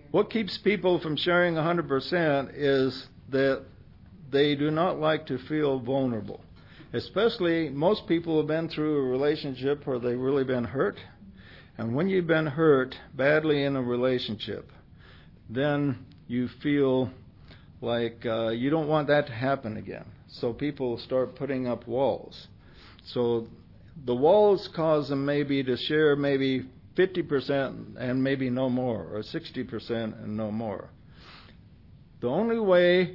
What keeps people from sharing 100% is that they do not like to feel vulnerable. Especially, most people have been through a relationship where they've really been hurt. And when you've been hurt badly in a relationship, then you feel like you don't want that to happen again. So people start putting up walls. So the walls cause them maybe to share maybe 50% and maybe no more, or 60% and no more. The only way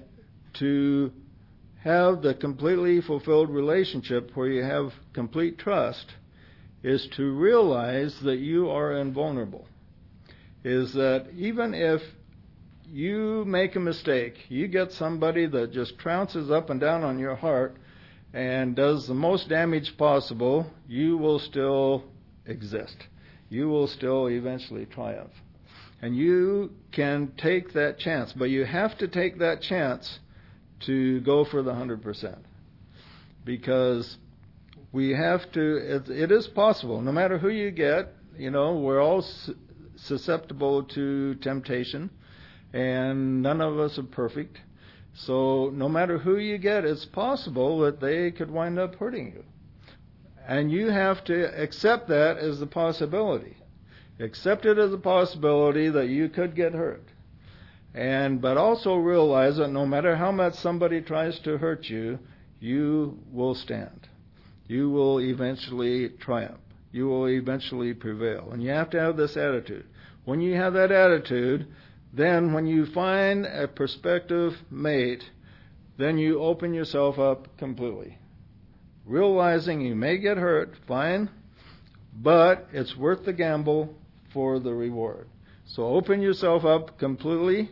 to have the completely fulfilled relationship where you have complete trust is to realize that you are invulnerable. Is that even if you make a mistake, you get somebody that just trounces up and down on your heart and does the most damage possible, you will still exist. You will still eventually triumph. And you can take that chance, but you have to take that chance to go for the 100%. Because we have to, it is possible, no matter who you get, we're all susceptible to temptation, and none of us are perfect. So no matter who you get, it's possible that they could wind up hurting you. And you have to accept that as a possibility. Accept it as a possibility that you could get hurt. But also realize that no matter how much somebody tries to hurt you, you will stand. You will eventually triumph. You will eventually prevail. And you have to have this attitude. When you have that attitude, then when you find a prospective mate, then you open yourself up completely. Realizing you may get hurt, fine, but it's worth the gamble for the reward. So open yourself up completely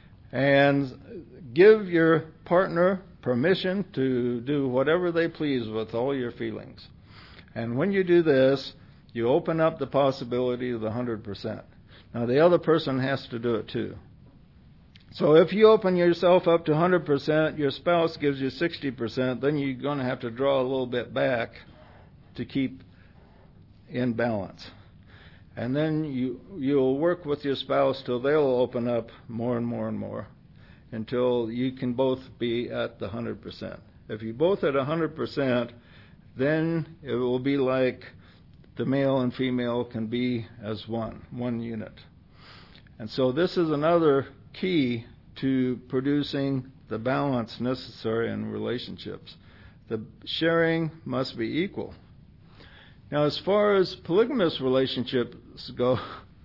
and give your partner permission to do whatever they please with all your feelings. And when you do this, you open up the possibility of the 100%. Now, the other person has to do it too. So if you open yourself up to 100%, your spouse gives you 60%, then you're going to have to draw a little bit back to keep in balance. And then you'll work with your spouse till they'll open up more and more and more until you can both be at the 100%. If you both at 100%, then it will be like the male and female can be as one unit. And so this is another key to producing the balance necessary in relationships. The sharing must be equal. Now, as far as polygamous relationships go,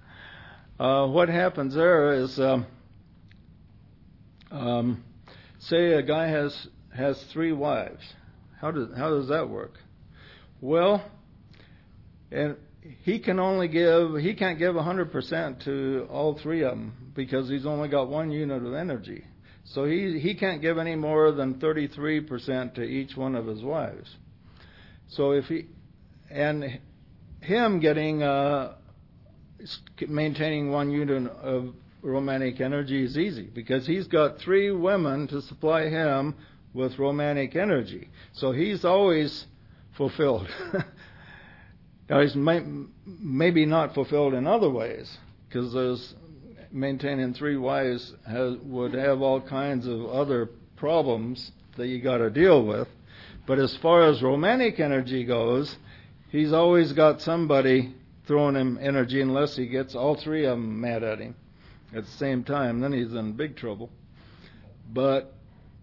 what happens there is, say a guy has 3 wives. How does that work? Well, and he can't give 100% to all 3 of them because he's only got 1 unit of energy. So he can't give any more than 33% to each one of his wives. So him getting maintaining 1 unit of romantic energy is easy because he's got 3 women to supply him with romantic energy. So he's always fulfilled. Now, he's maybe not fulfilled in other ways, because maintaining 3 wives would have all kinds of other problems that you got to deal with. But as far as romantic energy goes, he's always got somebody throwing him energy unless he gets all 3 of them mad at him at the same time. Then he's in big trouble. But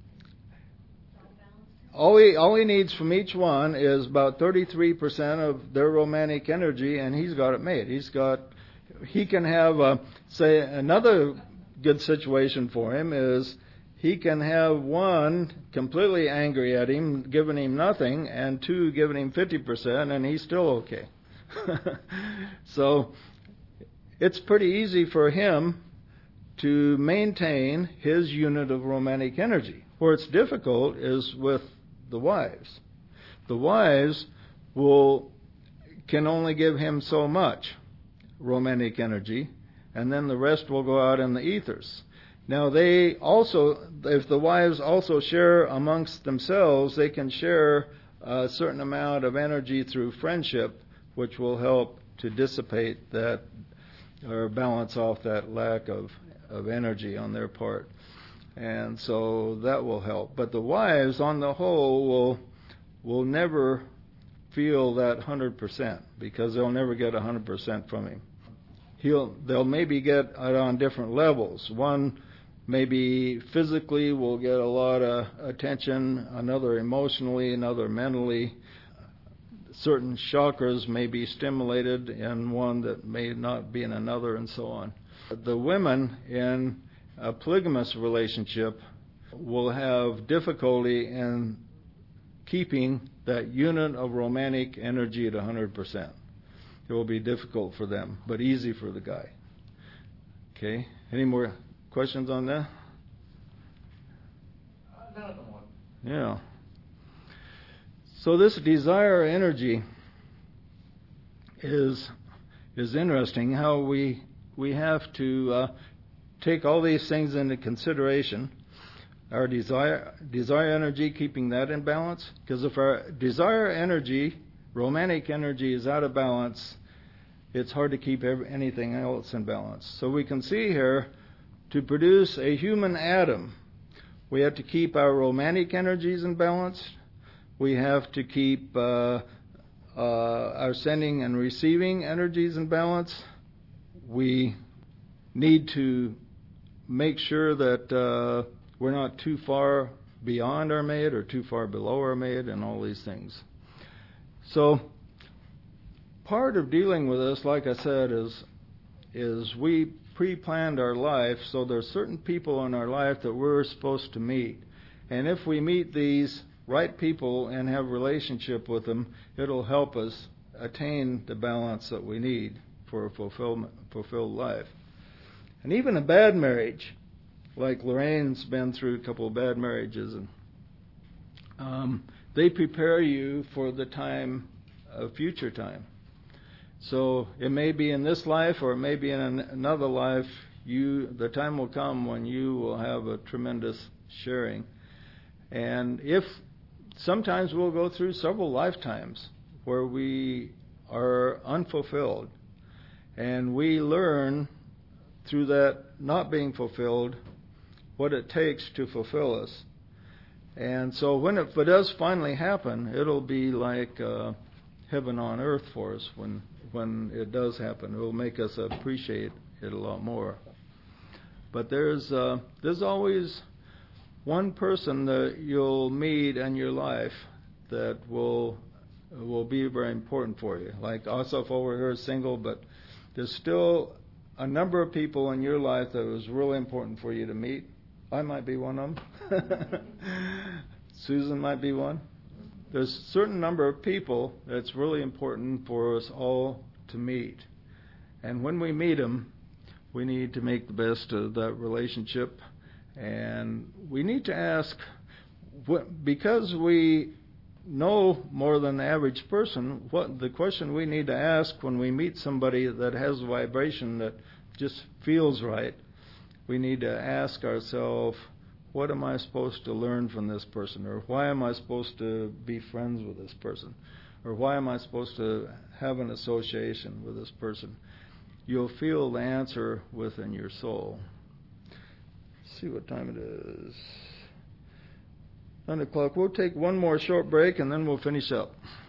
all he needs from each one is about 33% of their romantic energy, and he's got it made. He can have, say, another good situation for him is he can have 1 completely angry at him, giving him nothing, and 2 giving him 50%, and he's still okay. So it's pretty easy for him to maintain his unit of romantic energy. Where it's difficult is with the wives. The wives can only give him so much romantic energy, and then the rest will go out in the ethers. Now if the wives also share amongst themselves, they can share a certain amount of energy through friendship, which will help to dissipate that or balance off that lack of energy on their part. And so that will help. But the wives, on the whole, will never feel that 100% because they'll never get 100% from him. They'll maybe get it on different levels. One maybe physically will get a lot of attention, another emotionally, another mentally. Certain chakras may be stimulated in one that may not be in another, and so on. The women in a polygamous relationship will have difficulty in keeping that unit of romantic energy at 100%. It will be difficult for them, but easy for the guy. Okay, any more questions on that? None at the moment. Yeah. So this desire energy is interesting. How we have to take all these things into consideration. Our desire energy, keeping that in balance. Because if our desire energy, romantic energy, is out of balance, it's hard to keep anything else in balance. So we can see here, to produce a human atom, we have to keep our romantic energies in balance. We have to keep our sending and receiving energies in balance. We need to make sure that we're not too far beyond our mate or too far below our mate, and all these things. So part of dealing with this, like I said, is we pre-planned our life, so there's certain people in our life that we're supposed to meet. And if we meet these right people and have a relationship with them, it'll help us attain the balance that we need for a fulfilled life. And even a bad marriage, like Lorraine's been through a couple of bad marriages, and they prepare you for the time of future time. So it may be in this life, or it may be in another life. The time will come when you will have a tremendous sharing. And if sometimes we'll go through several lifetimes where we are unfulfilled, and we learn through that not being fulfilled what it takes to fulfill us. And so when it does finally happen, it'll be like heaven on earth for us when it does happen. It will make us appreciate it a lot more. But there's always one person that you'll meet in your life that will be very important for you. Like Asaf over here is single, but there's still a number of people in your life that was really important for you to meet. I might be one of them. Susan might be one. There's a certain number of people that's really important for us all to meet. And when we meet them, we need to make the best of that relationship. And we need to ask, because we know more than the average person, what the question we need to ask when we meet somebody that has a vibration that just feels right, we need to ask ourselves, what am I supposed to learn from this person? Or why am I supposed to be friends with this person? Or why am I supposed to have an association with this person? You'll feel the answer within your soul. Let's see what time it is. 9 o'clock. We'll take one more short break and then we'll finish up.